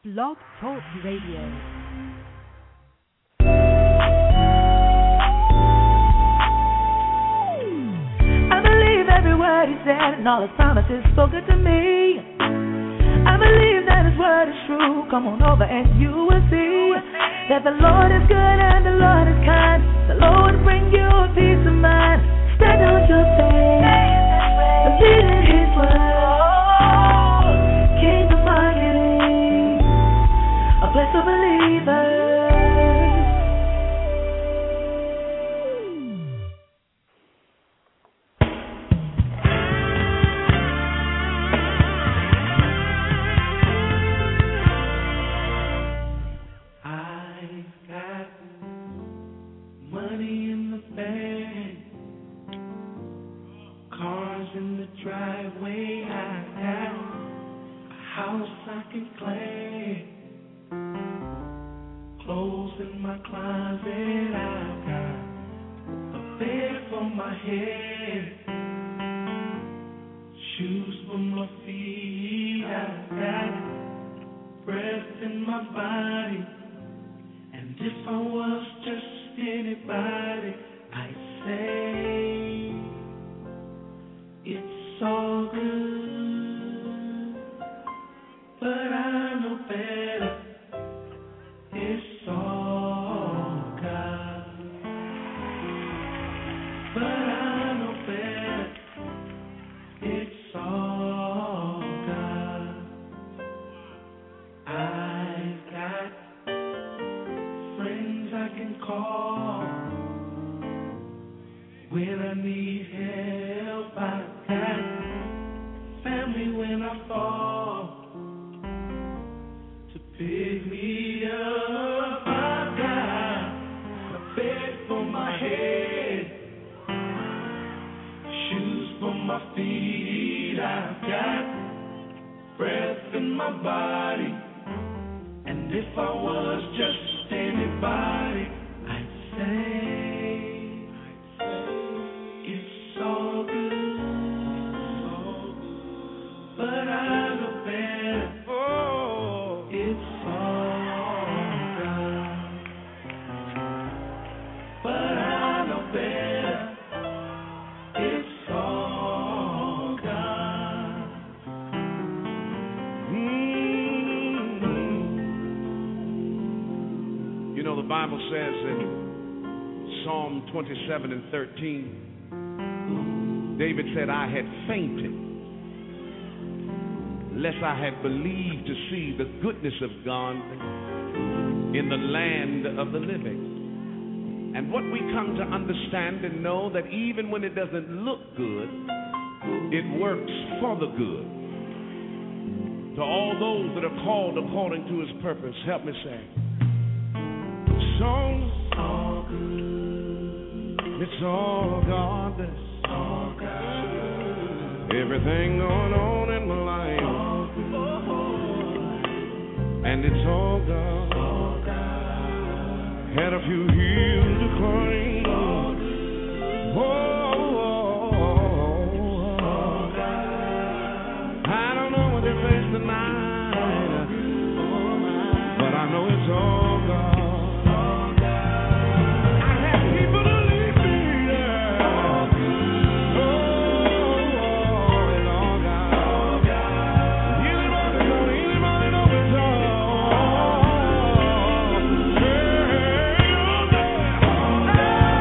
Blog Talk Radio. I believe every word he said and all his promises spoken to me. I believe that his word is true. Come on over and you will see that the Lord is good and the Lord is kind. The Lord will bring you a peace of mind. Stand on your faith, believe in his word. Kingdom Marketing, a place for believers. The Bible says in Psalm 27 and 13, David said, I had fainted, lest I had believed to see the goodness of God in the land of the living. And what we come to understand and know, that even when it doesn't look good, it works for the good. To all those that are called according to his purpose, help me say, all good. It's all God. It's all God. Everything going on in my life. All good. And it's all God. All God. Had a few hills to climb. All good. All God. I don't know what they face tonight, but I know it's all God. Oh,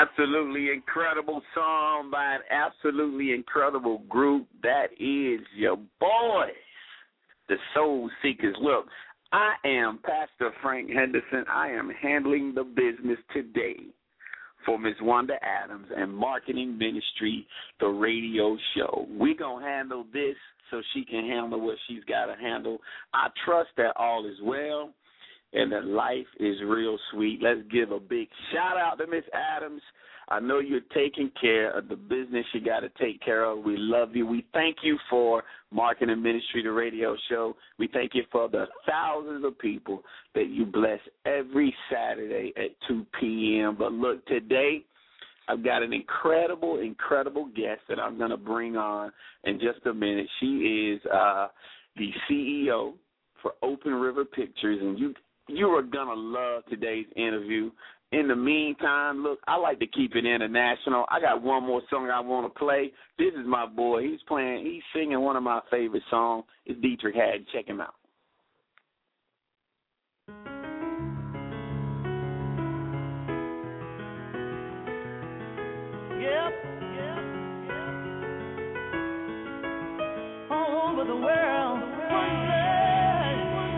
absolutely incredible song by an absolutely incredible group. That is your boys, the Soul Seekers. Look, I am Pastor Frank Henderson. I am handling the business today for Ms. Wanda Adams and Marketing Ministry, the radio show. We're going to handle this so she can handle what she's got to handle. I trust that all is well and that life is real sweet. Let's give a big shout-out to Ms. Adams. I know you're taking care of the business you got to take care of. We love you. We thank you for Marketing Ministry, the radio show. We thank you for the thousands of people that you bless every Saturday at 2 p.m. But look, today I've got an incredible guest that I'm going to bring on in just a minute. She is the CEO for Open River Pictures, and you are going to love today's interview. In the meantime, look, I like to keep it international. I got one more song I want to play. This is my boy. He's singing one of my favorite songs. It's Dietrich Haddon. Check him out. Yep. All over the world, one blood.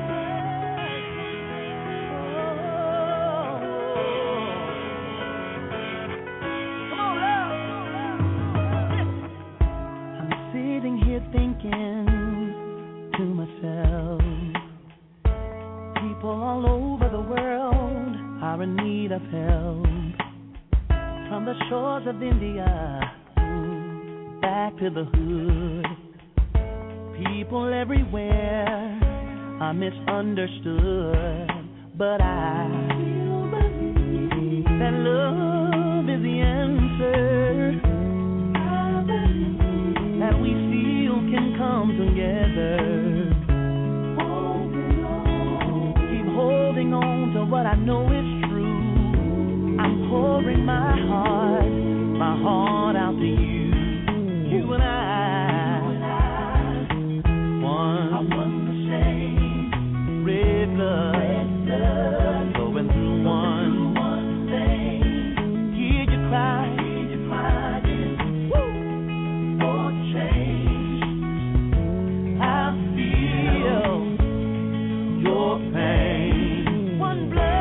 Come on, love. I'm sitting here thinking to myself, people all over the world are in need of help. From the shores of India back to the hood, people everywhere are misunderstood. But I still believe that love is the answer, that we still can come together. Keep holding on to what I know is true. I'm pouring my heart out to you. You and I, one the same, red blood, going through one thing. Hear you crying, for change. I feel your pain. One blood.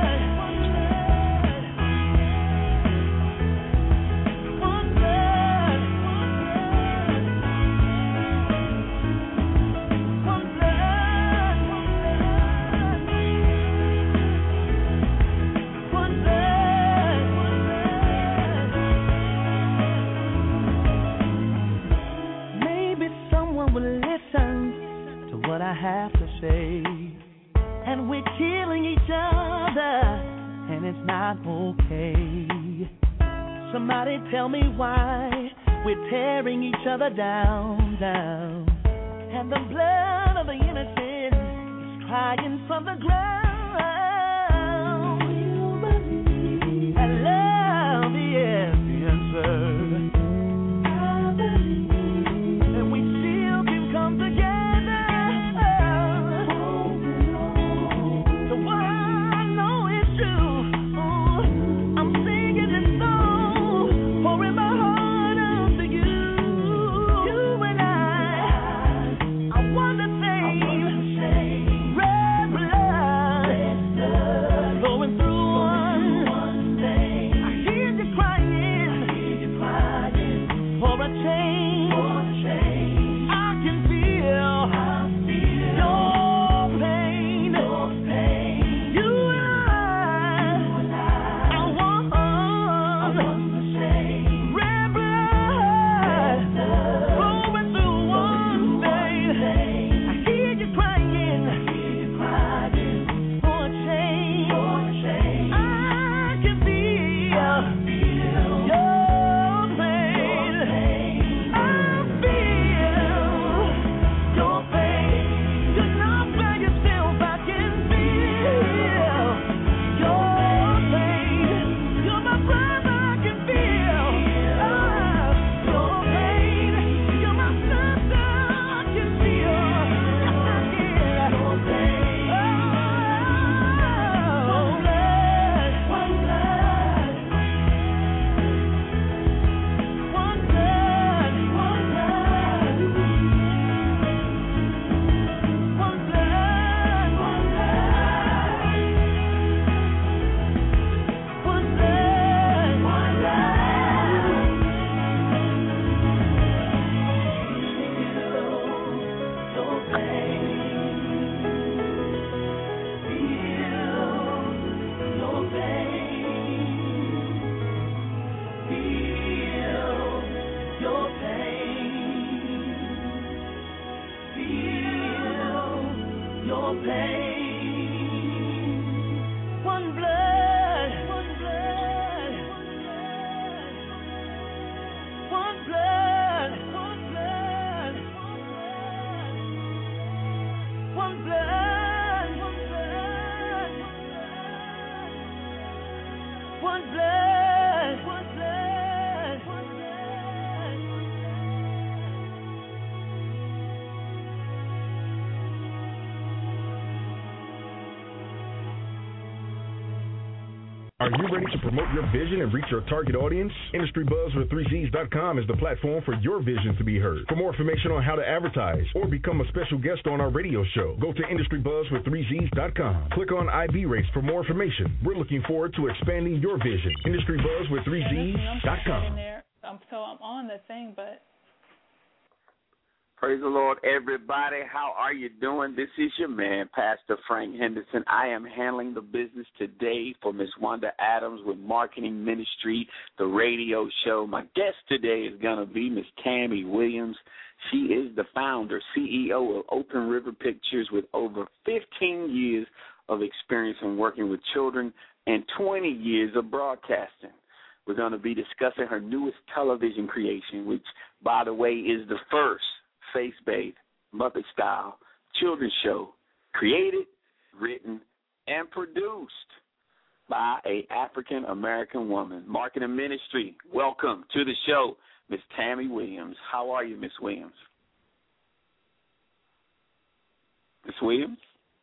What I have to say, and we're killing each other, and it's not okay. Somebody tell me why we're tearing each other down, and the blood of the innocent is crying from the ground. And love is the answer. Red blood. pain. One blood, one blood, one blood, one blood, one blood, one blood, one blood, one blood, one blood. Are you ready to promote your vision and reach your target audience? IndustryBuzzWith3Cs.com is the platform for your vision to be heard. For more information on how to advertise or become a special guest on our radio show, go to IndustryBuzzWith3Cs.com. Click on IB rates for more information. We're looking forward to expanding your vision. IndustryBuzzWith3Cs.com. So I'm on the thing, but... Praise the Lord, everybody. How are you doing? This is your man, Pastor Frank Henderson. I am handling the business today for Miss Wanda Adams with Marketing Ministry, the radio show. My guest today is going to be Miss Tammy Williams. She is the founder, CEO of Open River Pictures with over 15 years of experience in working with children and 20 years of broadcasting. We're going to be discussing her newest television creation, which, by the way, is the first faith-based, Muppet-style children's show created, written, and produced by an African-American woman. Marketing Ministry, welcome to the show, Miss Tammy Williams. How are you, Miss Williams? Miss Williams?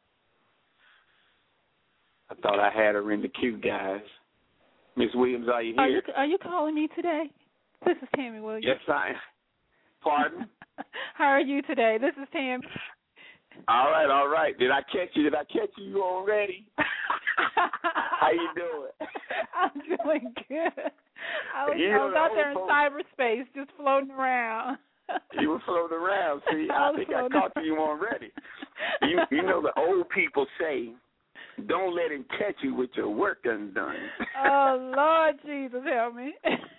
I thought I had her in the queue, guys. Miss Williams, are you here? Are you calling me today? This is Tammy Williams. Yes, I am. Pardon? How are you today? This is Tammy. All right. Did I catch you? You already? How you doing? I'm doing good. I was out there in cyberspace just floating around. You were floating around. See, I think I caught you already. You know the old people say, don't let him catch you with your work undone. Oh, Lord Jesus, help me.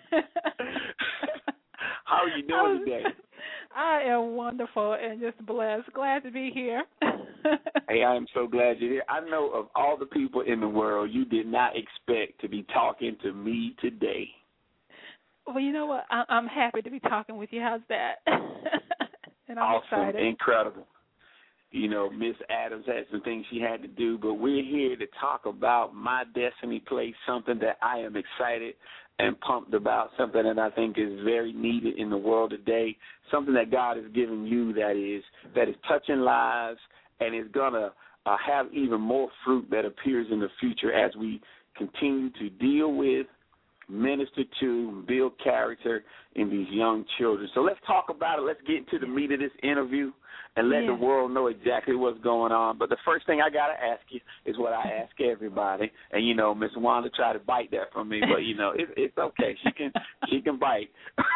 How are you doing today? I am wonderful and just blessed. Glad to be here. Hey, I am so glad you're here. I know of all the people in the world, you did not expect to be talking to me today. Well, you know what? I'm happy to be talking with you. How's that? And I'm awesome, excited. Incredible. You know, Miss Adams had some things she had to do, but we're here to talk about My Destiny Place, something that I am excited and pumped about, something that I think is very needed in the world today, something that God has given you that is touching lives and is going to have even more fruit that appears in the future as we continue to deal with, minister to, build character in these young children. So let's talk about it. Let's get into the meat of this interview and let the world know exactly what's going on. But the first thing I got to ask you is what I ask everybody. And, you know, Miss Wanda tried to bite that from me, but, you know, it's okay. She can bite.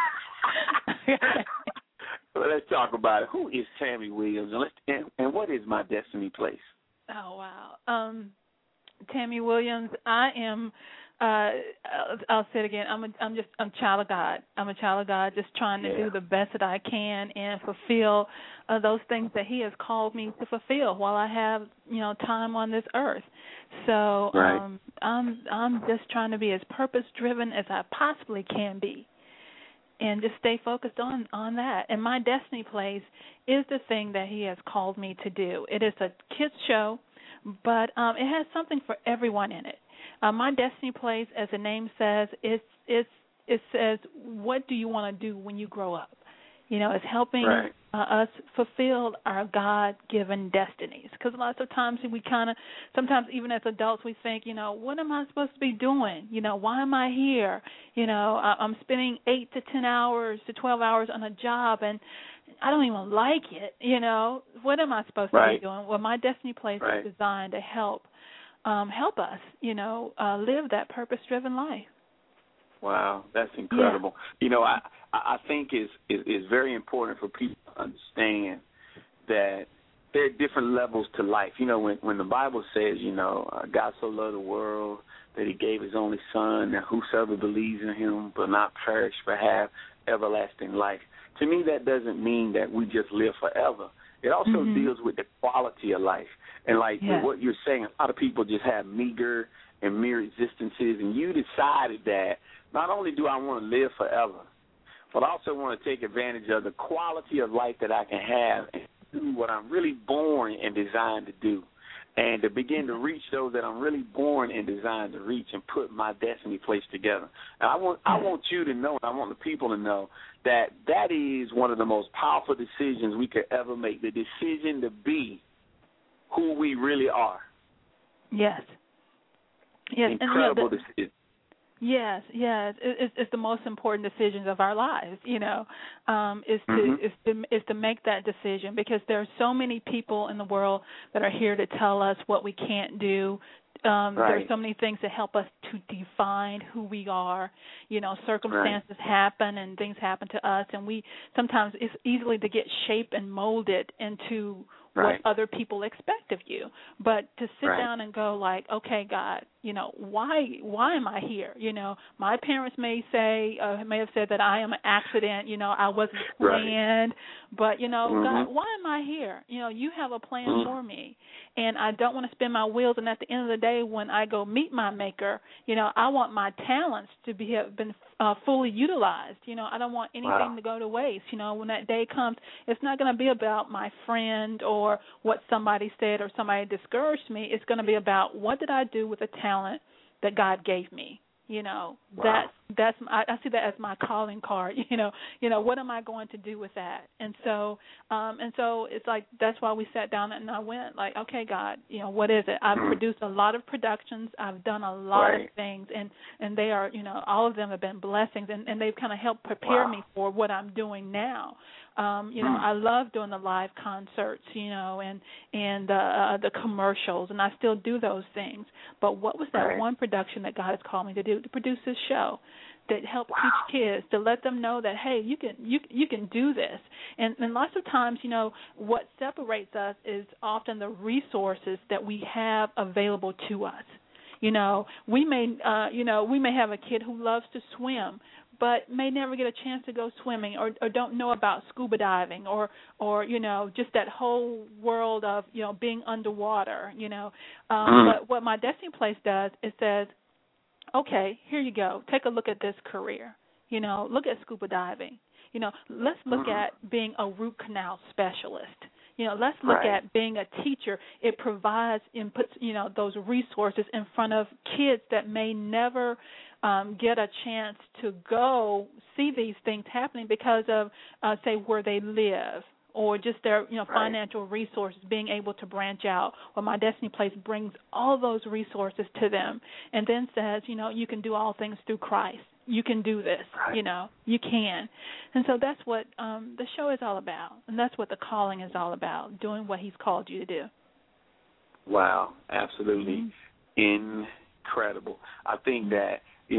So let's talk about it. Who is Tammy Williams, and what is My Destiny Place? Oh, wow. Tammy Williams, I am I'll say it again. I'm a child of God. I'm a child of God, just trying to do the best that I can and fulfill those things that He has called me to fulfill while I have, time on this earth. So I'm just trying to be as purpose driven as I possibly can be, and just stay focused on that. And My Destiny Place is the thing that He has called me to do. It is a kids show, but it has something for everyone in it. My Destiny Place, as the name says, it says, what do you want to do when you grow up? It's helping us fulfill our God-given destinies. Because lots of times sometimes even as adults, we think, what am I supposed to be doing? Why am I here? I'm spending 8 to 10 hours to 12 hours on a job, and I don't even like it. What am I supposed to be doing? Well, My Destiny Place is designed to help us, live that purpose-driven life. Wow, that's incredible. Yeah. I think it's very important for people to understand that there are different levels to life. When the Bible says, God so loved the world that He gave His only Son, that whosoever believes in Him will not perish but have everlasting life. To me, that doesn't mean that we just live forever. It also deals with the quality of life. And like with what you're saying, a lot of people just have meager and mere existences, and you decided that not only do I want to live forever, but I also want to take advantage of the quality of life that I can have and do what I'm really born and designed to do, and to begin to reach those that I'm really born and designed to reach and put my destiny place together. And I want you to know, and I want the people to know, that that is one of the most powerful decisions we could ever make, the decision to be who we really are. Yes. Yes. Incredible decision. Yes, it's the most important decisions of our lives. Is to make that decision, because there are so many people in the world that are here to tell us what we can't do. There are so many things that help us to define who we are. Circumstances happen and things happen to us, and we sometimes it's easily to get shaped and molded into what other people expect of you. But to sit down and go like, okay, God, why am I here? My parents may have said that I am an accident, I wasn't planned, but God, why am I here? You have a plan for me, and I don't want to spin my wheels, and at the end of the day when I go meet my maker, I want my talents to have been fully utilized. I don't want anything to go to waste. When that day comes, it's not going to be about my friend or what somebody said or somebody discouraged me. It's going to be about what did I do with the talent that God gave me. That's I see that as my calling card. What am I going to do with that? And so it's like that's why we sat down and I went like, okay, God, what is it? I've produced a lot of productions. I've done a lot of things, and they are, all of them have been blessings, and they've kind of helped prepare me for what I'm doing now. I love doing the live concerts, and the commercials, and I still do those things. But what was that one production that God has called me to do? To produce this show that helps teach kids, to let them know that, hey, you can do this. And lots of times, what separates us is often the resources that we have available to us. We may have a kid who loves to swim, but may never get a chance to go swimming, or don't know about scuba diving, or just that whole world of being underwater. But what My Destiny Place does, it says, okay, here you go. Take a look at this career. Look at scuba diving. Let's look at being a root canal specialist. Let's look at being a teacher. It provides and puts, those resources in front of kids that may never get a chance to go see these things happening because of, say, where they live, or just their financial resources, being able to branch out. Well, My Destiny Place brings all those resources to them and then says, you can do all things through Christ. You can do this, you can. And so that's what the show is all about, and that's what the calling is all about, doing what he's called you to do. Wow, absolutely incredible. I think that,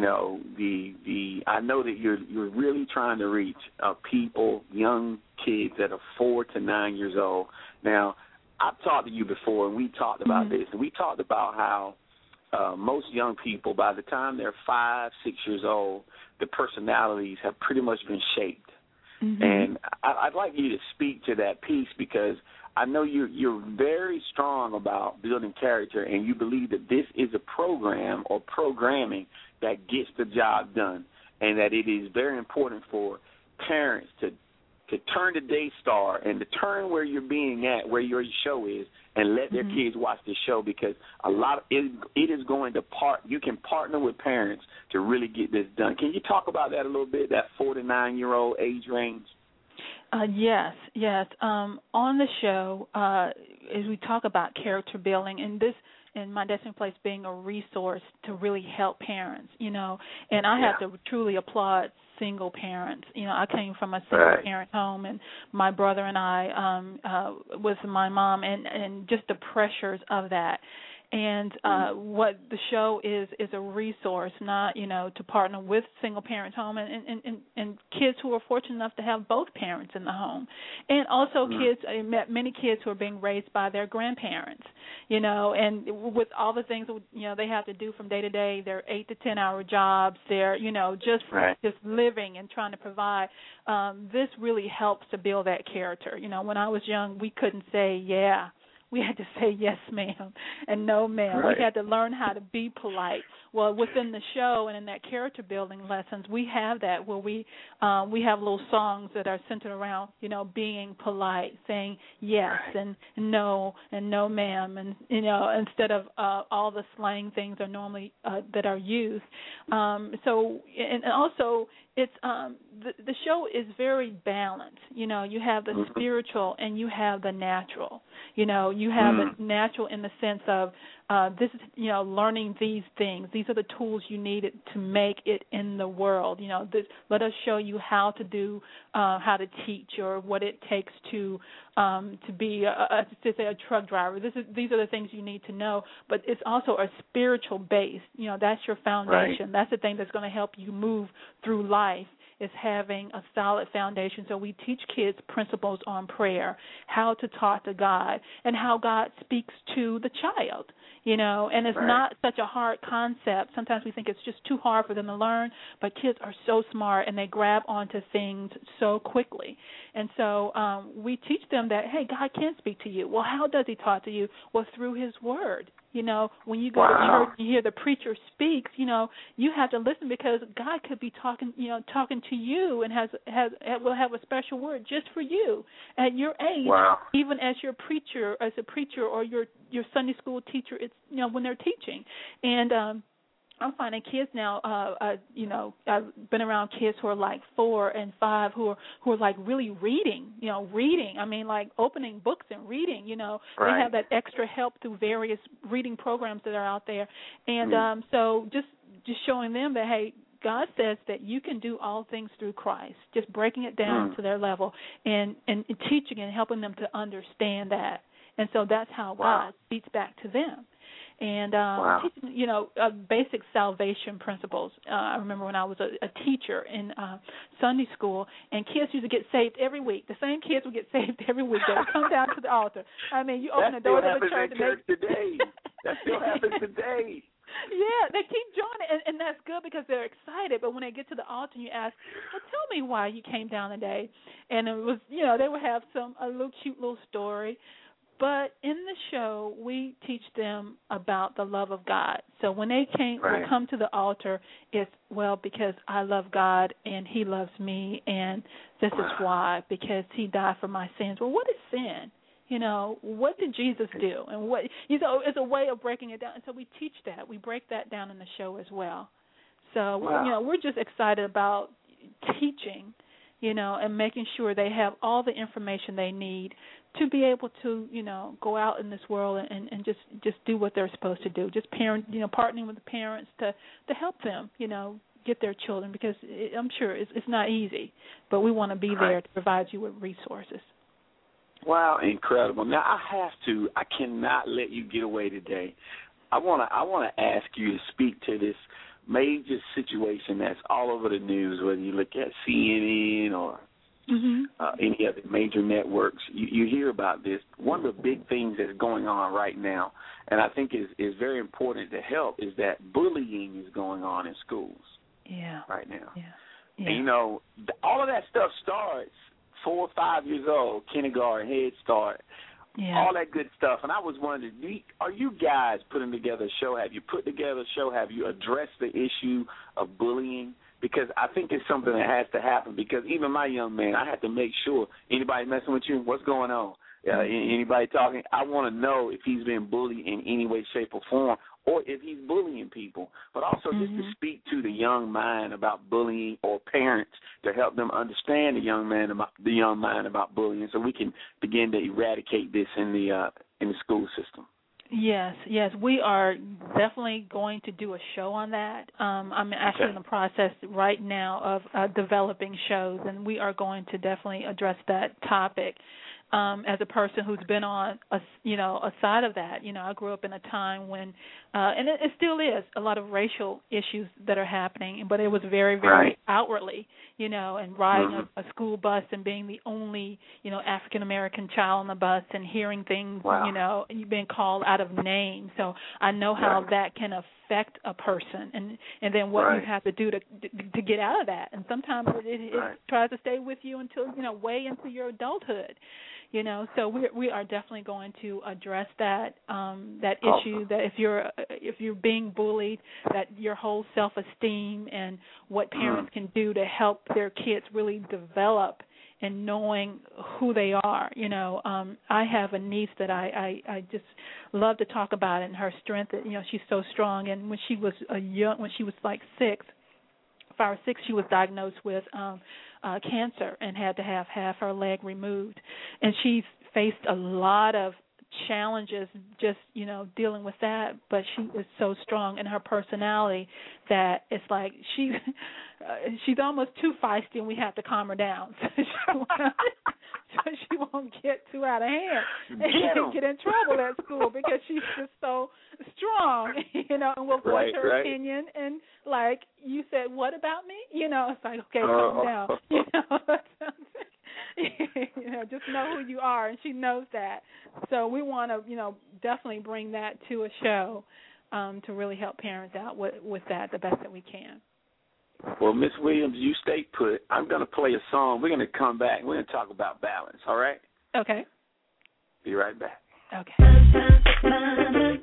I know that you're really trying to reach people, young kids that are 4 to 9 years old. Now, I've talked to you before, and we talked about this, and we talked about how most young people, by the time they're 5, 6 years old, the personalities have pretty much been shaped. And I'd like you to speak to that piece, because I know you're very strong about building character, and you believe that this is a program or programming that gets the job done, and that it is very important for parents to turn to Daystar and to turn where you're being at, where your show is, and let their kids watch the show, because it is going to you can partner with parents to really get this done. Can you talk about that a little bit, that 4 to 9 year old age range? Yes. On the show, as we talk about character building, and My Destiny Place being a resource to really help parents, and I have to truly applaud single parents. I came from a single parent home, and my brother and I with my mom, and just the pressures of that. And what the show is a resource, not, to partner with single parents home and kids who are fortunate enough to have both parents in the home. And also kids, I met many kids who are being raised by their grandparents, and with all the things, they have to do from day to day, their 8 to 10 hour jobs, they're, just living and trying to provide. This really helps to build that character. When I was young, we couldn't say, yeah. We had to say yes, ma'am, and no, ma'am. Right. We had to learn how to be polite. Well, within the show and in that character building lessons, we have that where we have little songs that are centered around, being polite, saying yes and no, ma'am, and instead of all the slang things are normally that are used. So and also it's the show is very balanced. You have the spiritual and you have the natural. You have the natural in the sense of this is, learning these things. These are the tools you need to make it in the world. Let us show you how to do, how to teach, or what it takes to be, to say, a truck driver. These are the things you need to know. But it's also a spiritual base. That's your foundation. Right. That's the thing that's going to help you move through life. Is having a solid foundation. So we teach kids principles on prayer, how to talk to God, and how God speaks to the child, and it's not such a hard concept. Sometimes we think it's just too hard for them to learn, but kids are so smart and they grab onto things so quickly. And so we teach them that, hey, God can speak to you. Well, how does he talk to you? Well, through his word. When you go to church and you hear the preacher speaks, you have to listen because God could be talking to you and will have a special word just for you at your age, even as a preacher or your Sunday school teacher. It's when they're teaching, and I'm finding kids now. I've been around kids who are like 4 and 5 who are like really reading. Reading. I mean, like opening books and reading. They have that extra help through various reading programs that are out there, and so just showing them that, hey, God says that you can do all things through Christ. Just breaking it down to their level and teaching and helping them to understand that, and so that's how God speaks back to them. And teaching, basic salvation principles. I remember when I was a teacher in Sunday school, and kids used to get saved every week. The same kids would get saved every week. They would come down to the altar. I mean, you open the doors of the church. Today. That still happens today. Yeah, they keep joining, and that's good because they're excited. But when they get to the altar and you ask, well, tell me why you came down today, and it was, they would have a little cute little story. But in the show, we teach them about the love of God. So when they come to the altar, it's, because I love God and he loves me, and this is why, because he died for my sins. Well, what is sin? What did Jesus do? And what, it's a way of breaking it down. And so we teach that. We break that down in the show as well. So, we're just excited about teaching, and making sure they have all the information they need to be able to, go out in this world and just do what they're supposed to do. Just partnering with the parents to help them, get their children, because I'm sure it's not easy, but we want to be there to provide you with resources. Wow, incredible. Now I cannot let you get away today. I want to ask you to speak to this major situation that's all over the news, whether you look at CNN or any other major networks. You hear about this. One of the big things that's going on right now, and I think is very important to help, is that bullying is going on in schools right now. Yeah. And, all of that stuff starts 4 or 5 years old, kindergarten, Head Start, all that good stuff. And I was wondering, are you guys putting together a show? Have you put together a show? Have you addressed the issue of bullying? Because I think it's something that has to happen, because even my young man, I have to make sure, anybody messing with you, what's going on? Anybody talking? I want to know if he's been bullied in any way, shape, or form, or if he's bullying people. But also just to speak to the young mind about bullying, or parents to help them understand the young mind about bullying, so we can begin to eradicate this in the school system. Yes, we are definitely going to do a show on that. I'm actually in the process right now of developing shows, and we are going to definitely address that topic. as a person who's been on a side of that. I grew up in a time when, and it still is, a lot of racial issues that are happening, but it was very, very outwardly, and riding a school bus and being the only, African American child on the bus and hearing things, and you've been called out of name. So I know how that can affect a person, and then what you have to do to get out of that. And sometimes it tries to stay with you until way into your adulthood. So we are definitely going to address that issue, that if you're being bullied, that your whole self-esteem and what parents can do to help their kids really develop and knowing who they are. I have a niece that I just love to talk about, and her strength. She's so strong. And when she was like 6, 5 or 6, she was diagnosed with cancer and had to have half her leg removed. And she's faced a lot of challenges just, dealing with that, but she is so strong in her personality that it's like she's almost too feisty, and we have to calm her down so she won't get too out of hand and get in trouble at school, because she's just so strong, and will voice her opinion. And like you said, what about me? It's like, okay, calm down. Just know who you are, and she knows that. So we want to, definitely bring that to a show to really help parents out with that the best that we can. Well, Miss Williams, you stay put. I'm going to play a song. We're going to come back. We're going to talk about balance, all right? Okay. Be right back. Okay.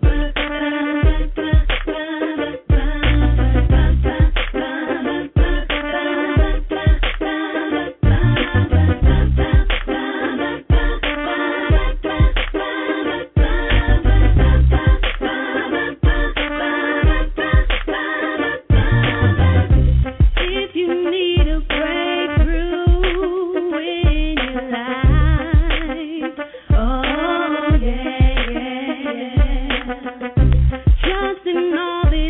Just in all this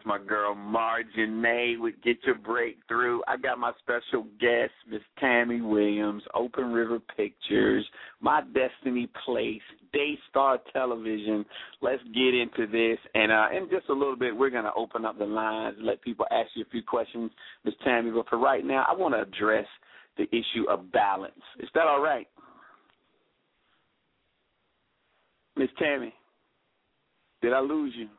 my girl Marjanae with Get Your Breakthrough. I got my special guest, Miss Tammy Williams, Open River Pictures, My Destiny Place, Daystar Television. Let's get into this. And in just a little bit, we're going to open up the lines and let people ask you a few questions, Miss Tammy. But for right now, I want to address the issue of balance. Is that all right? Miss Tammy, did I lose you?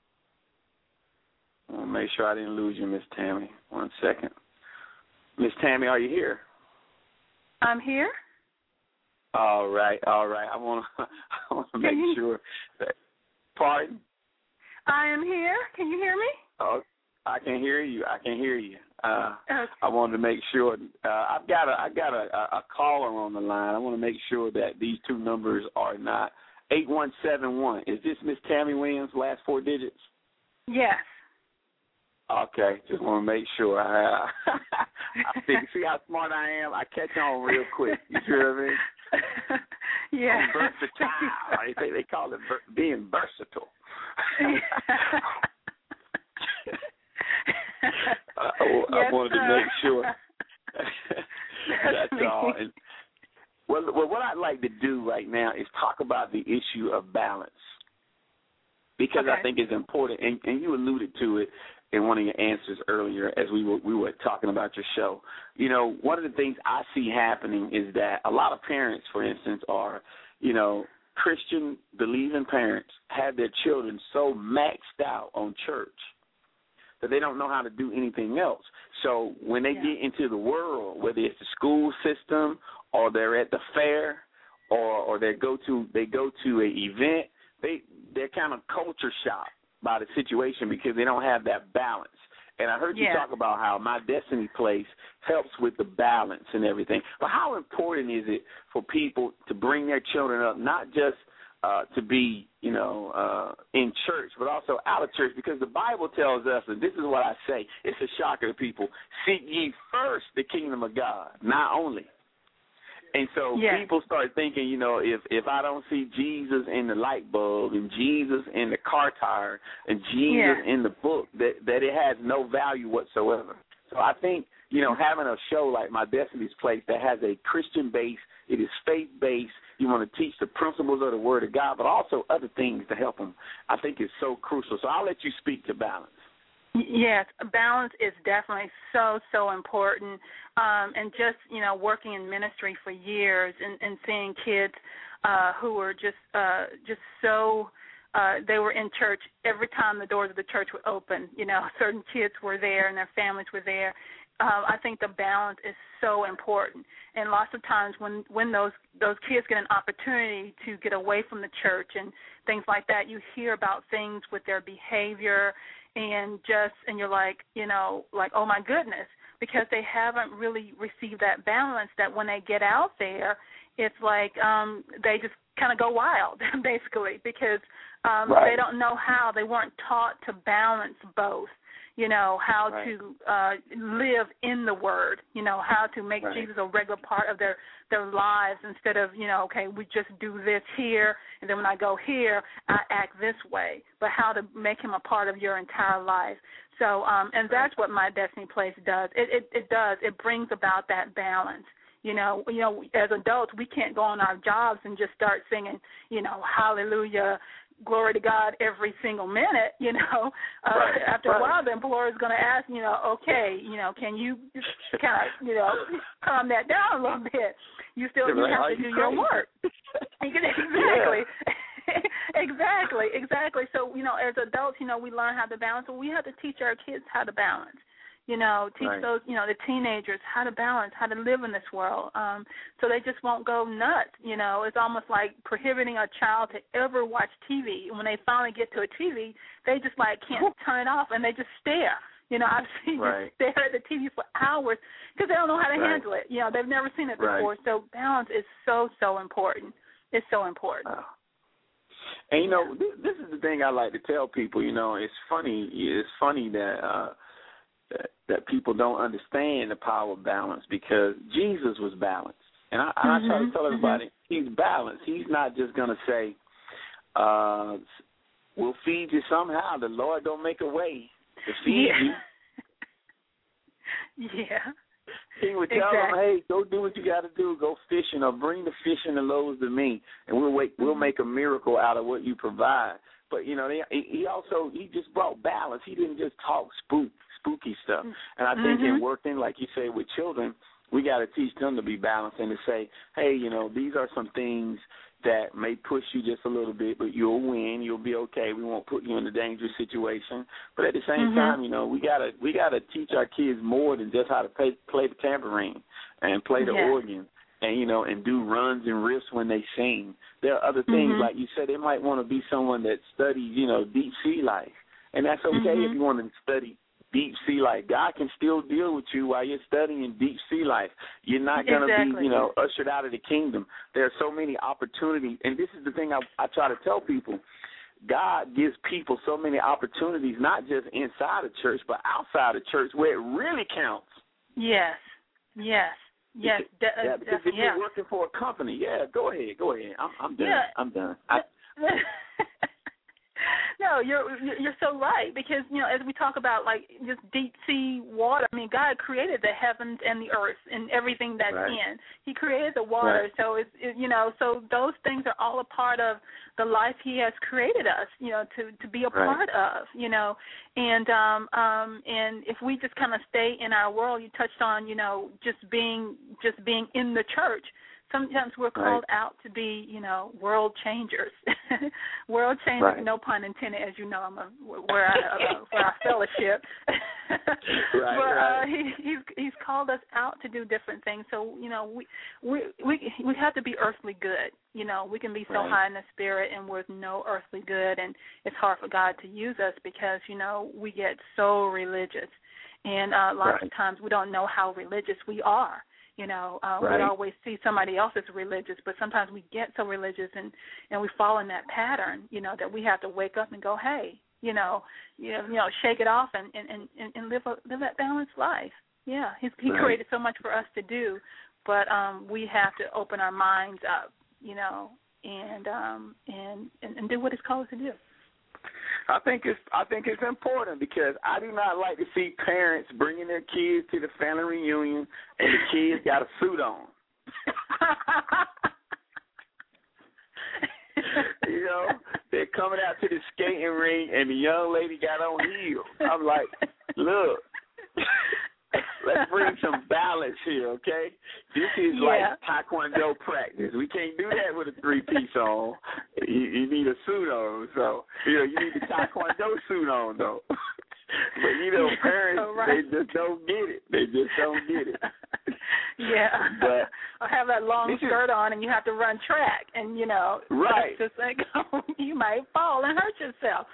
I want to make sure I didn't lose you, Miss Tammy. 1 second. Miss Tammy, are you here? I'm here. All right. I want to make sure that. Pardon? I am here. Can you hear me? Oh, I can hear you. Okay. I wanted to make sure. I've got a caller on the line. I want to make sure that these two numbers are not 8171. Is this Miss Tammy Williams? Last 4 digits? Yes. Okay, just want to make sure. I see how smart I am. I catch on real quick. You see what I mean? Yeah. I'm versatile. They call it being versatile. I wanted to make sure. That's all. And, well, what I'd like to do right now is talk about the issue of balance, because I think it's important, and you alluded to it in one of your answers earlier as we were talking about your show. You know, one of the things I see happening is that a lot of parents, for instance, are, you know, Christian believing parents have their children so maxed out on church that they don't know how to do anything else. So when they get into the world, whether it's the school system or they're at the fair or they go to an event, they're kind of culture shocked by the situation because they don't have that balance. And I heard you talk about how My Destiny Place helps with the balance and everything. But how important is it for people to bring their children up, not just to be, you know, in church, but also out of church? Because the Bible tells us, and this is what I say, it's a shocker to people, seek ye first the kingdom of God, not only. And so people start thinking, you know, if I don't see Jesus in the light bulb and Jesus in the car tire and Jesus in the book, that it has no value whatsoever. So I think, you know, having a show like My Destiny's Place that has a Christian base, it is faith-based, you want to teach the principles of the Word of God, but also other things to help them, I think is so crucial. So I'll let you speak to balance. Yes, balance is definitely so important. And just, you know, working in ministry for years and seeing kids who were just so they were in church every time the doors of the church would open. You know, certain kids were there and their families were there. I think the balance is so important. And lots of times when those kids get an opportunity to get away from the church and things like that, you hear about things with their behavior and you're like, you know, like, oh my goodness, because they haven't really received that balance, that when they get out there, it's like they just kind of go wild, basically, because they don't know how. They weren't taught to balance both, you know, how to live in the Word, you know, how to make Jesus a regular part of their lives instead of, you know, okay, we just do this here, and then when I go here, I act this way, but how to make him a part of your entire life. So, and that's what My Destiny Place does. It does. It brings about that balance. You know, as adults, we can't go on our jobs and just start singing, you know, hallelujah, glory to God every single minute, you know. After a while, the employer is going to ask, you know, okay, you know, can you just kind of, you know, calm that down a little bit? You still have to do your work. Exactly. So, you know, as adults, you know, we learn how to balance, but we have to teach our kids how to balance. You know, teach those, you know, the teenagers how to balance, how to live in this world, so they just won't go nuts. You know, it's almost like prohibiting a child to ever watch TV. And when they finally get to a TV, they just like can't turn it off, and they just stare. You know, I've seen them stare at the TV for hours because they don't know how to handle it. You know, they've never seen it before. So balance is so important. It's so important. And, you know, this is the thing I like to tell people. You know, it's funny that people don't understand the power of balance, because Jesus was balanced. And I try to tell everybody, he's balanced. He's not just going to say, we'll feed you somehow. The Lord don't make a way. to feed you. Yeah. He would tell them, hey, go do what you got to do. Go fishing or bring the fish and the loaves to me, and we'll make a miracle out of what you provide. But, you know, he just brought balance. He didn't just talk spooky stuff. And I think in working, like you say, with children, we got to teach them to be balanced and to say, hey, you know, these are some things that may push you just a little bit, but you'll win. You'll be okay. We won't put you in a dangerous situation. But at the same time, you know, we gotta teach our kids more than just how to play the tambourine and play the organ and, you know, and do runs and riffs when they sing. There are other things, like you said, they might want to be someone that studies, you know, deep sea life. And that's okay if you want to study deep sea life. God can still deal with you while you're studying deep sea life. You're not going to be, you know, ushered out of the kingdom. There are so many opportunities, and this is the thing I try to tell people. God gives people so many opportunities, not just inside the church, but outside the church, where it really counts. Yes. Because if you're working for a company, go ahead. I'm done. I'm done. No, you're so right, because, you know, as we talk about, like, just deep sea water, I mean, God created the heavens and the earth and everything that's in. He created the water, so it's you know, so those things are all a part of the life He has created us, you know, to be a part of, you know, and if we just kind of stay in our world, you touched on, you know, just being in the church. Sometimes we're called out to be, you know, world changers. World changers, no pun intended, as you know, I'm where I fellowship. He's called us out to do different things. So, you know, we have to be earthly good. You know, we can be so high in the spirit and we're no earthly good, and it's hard for God to use us because, you know, we get so religious, and lots of times we don't know how religious we are. You know, we always see somebody else as religious, but sometimes we get so religious and we fall in that pattern, you know, that we have to wake up and go, hey, you know, shake it off and live that balanced life. Yeah, He created so much for us to do, but we have to open our minds up, you know, and do what He's called us to do. I think it's important because I do not like to see parents bringing their kids to the family reunion and the kids got a suit on. You know, they're coming out to the skating ring and the young lady got on heels. I'm like, look, let's bring some balance here, okay? This is like Taekwondo practice. We can't do that with a three-piece on. You need a suit on. So, you know, you need the Taekwondo suit on, though. But, you know, parents, they just don't get it. They just don't get it. But or have that long skirt on and you have to run track. And, you know, it's just like, you might fall and hurt yourself.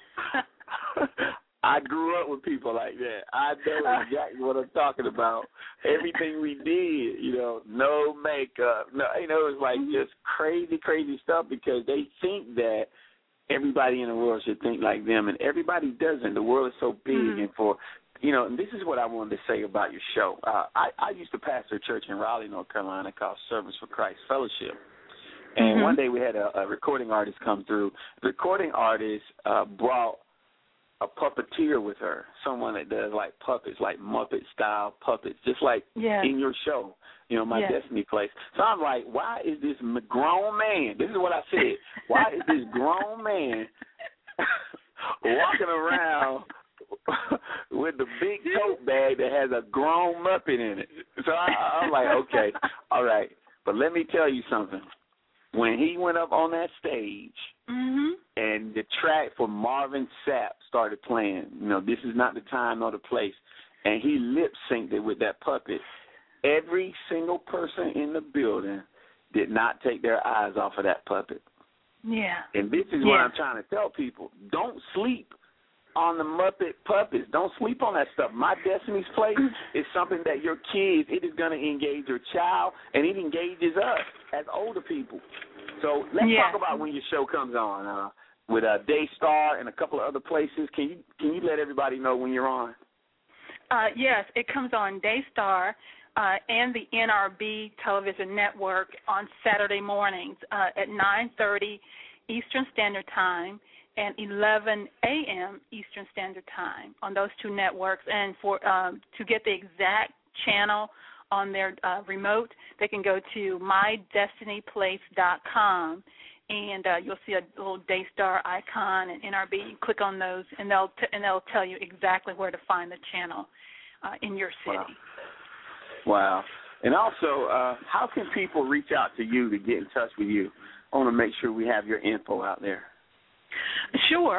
I grew up with people like that. I know exactly what I'm talking about. Everything we did, you know, no makeup. No, you know, it was like just crazy stuff because they think that everybody in the world should think like them, and everybody doesn't. The world is so big, and for, you know, and this is what I wanted to say about your show. I used to pastor a church in Raleigh, North Carolina called Service for Christ Fellowship. And one day we had a recording artist come through. The recording artist brought a puppeteer with her, someone that does like puppets, like Muppet-style puppets, just like in your show, you know, My Destiny Place. So I'm like, why is this grown man, this is what I said, why is this grown man walking around with the big tote bag that has a grown Muppet in it? So I'm like, okay, all right, but let me tell you something. When he went up on that stage and the track for Marvin Sapp started playing, you know, This Is Not the Time nor the Place, and he lip-synced it with that puppet, every single person in the building did not take their eyes off of that puppet. Yeah. And this is what I'm trying to tell people. Don't sleep on the Muppet puppets. Don't sleep on that stuff. My Destiny's Place is something that your kids, it is going to engage your child, and it engages us as older people. So let's talk about when your show comes on with Daystar and a couple of other places. Can you let everybody know when you're on? Yes, it comes on Daystar and the NRB television network on Saturday mornings at 9:30 Eastern Standard Time. and 11 a.m. Eastern Standard Time on those two networks. And for to get the exact channel on their remote, they can go to mydestinyplace.com, and you'll see a little Daystar icon and NRB. You click on those, and they'll tell you exactly where to find the channel in your city. Wow. And also, how can people reach out to you to get in touch with you? I want to make sure we have your info out there. Sure.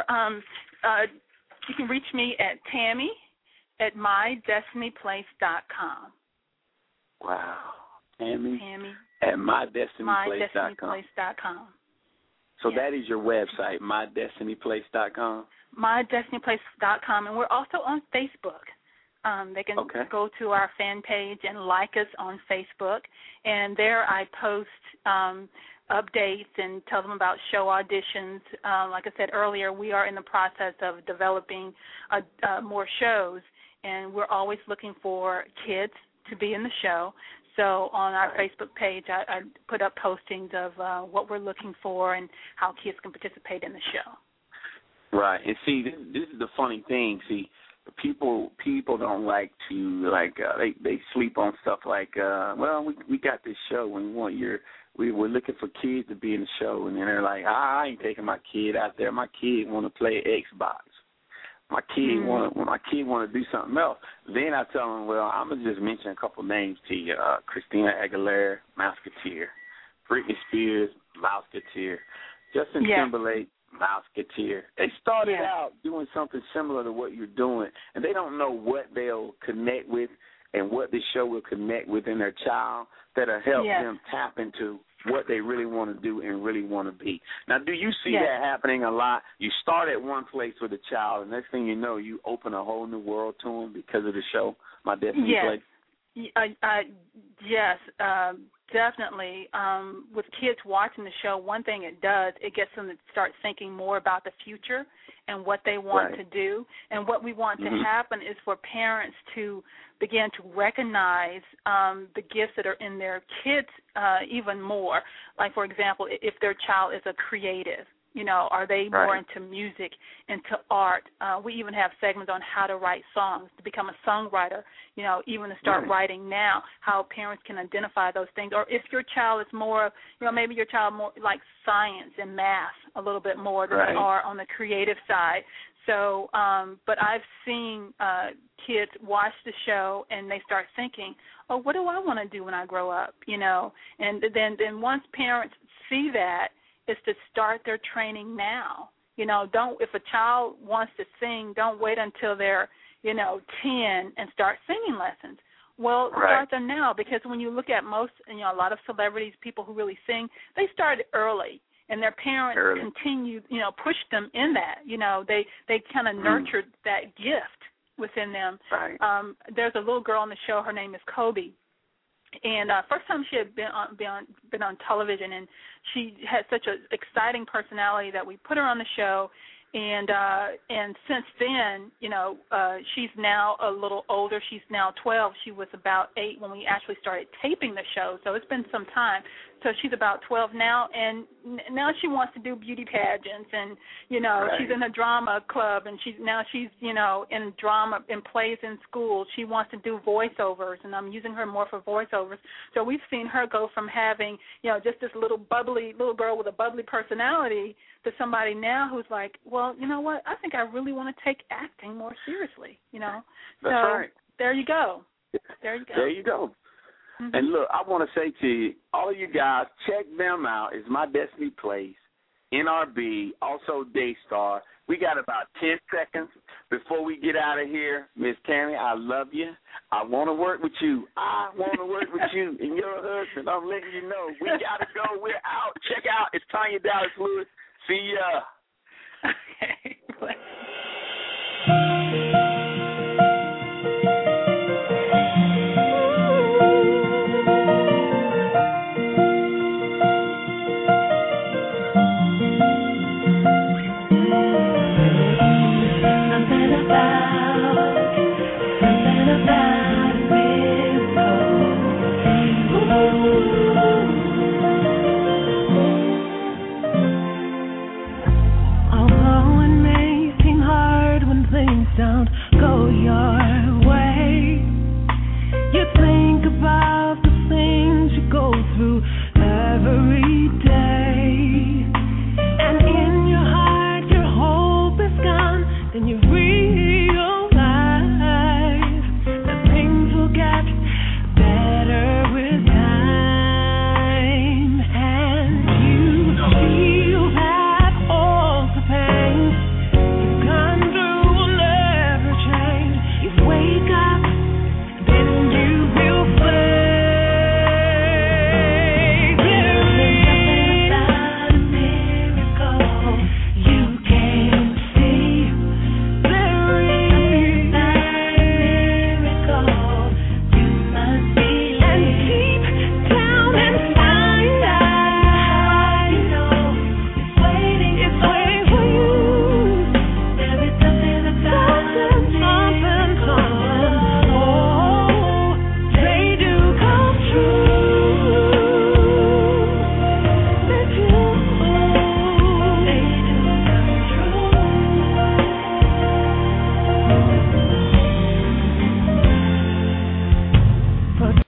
You can reach me at Tammy at mydestinyplace.com. Wow. Tammy at mydestinyplace.com. So that is your website, mydestinyplace.com? Mydestinyplace.com. And we're also on Facebook. They can go to our fan page and like us on Facebook. And there I post updates and tell them about show auditions. Like I said earlier, we are in the process of developing more shows, and we're always looking for kids to be in the show. So on our Facebook page, I put up postings of what we're looking for and how kids can participate in the show. Right. And see, this is the funny thing. See, people don't like to, they sleep on stuff like, we got this show and we're looking for kids to be in the show, and then they're like, I ain't taking my kid out there. My kid want to play Xbox. My kid want to do something else. Then I tell them, I'm gonna just mention a couple names to you: Christina Aguilera, Mouseketeer; Britney Spears, Mouseketeer; Justin Timberlake, Mouseketeer. They started out doing something similar to what you're doing, and they don't know what they'll connect with and what this show will connect with in their child that'll help them tap into what they really want to do and really want to be. Now, do you see that happening a lot? You start at one place with a child, and next thing you know, you open a whole new world to them because of the show, My Destiny Place? Yes, definitely. With kids watching the show, one thing it does, it gets them to start thinking more about the future and what they want to do. And what we want to happen is for parents to begin to recognize the gifts that are in their kids even more. Like, for example, if their child is a creative, are they more into music, into art? We even have segments on how to write songs, to become a songwriter, even to start writing now, how parents can identify those things. Or if your child is more, maybe your child more like science and math a little bit more than they are on the creative side. So, but I've seen kids watch the show and they start thinking, oh, what do I want to do when I grow up, And then once parents see that, is to start their training now. If a child wants to sing, don't wait until they're, 10 and start singing lessons. Well, start them now, because when you look at most, a lot of celebrities, people who really sing, they started early, and their parents continue, pushed them in that. They kind of nurtured that gift within them. There's a little girl on the show. Her name is Kobe. And first time she had been on television, and she had such an exciting personality that we put her on the show. And since then, she's now a little older. She's now 12. She was about 8 when we actually started taping the show. So it's been some time. So she's about 12 now, and now she wants to do beauty pageants, and she's in a drama club, and she's in drama and plays in school. She wants to do voiceovers, and I'm using her more for voiceovers. So we've seen her go from having just this little girl with a bubbly personality to somebody now who's like, well, you know what? I think I really want to take acting more seriously. That's so right. There you go. There you go. And look, I want to say to you, all of you guys, check them out. It's My Destiny Place, NRB, also Daystar. We got about 10 seconds before we get out of here. Miss Tammy, I love you. I want to work with you. I want to work with you and your husband. I'm letting you know. We got to go. We're out. Check out. It's Tanya Dallas Lewis. See ya. Okay.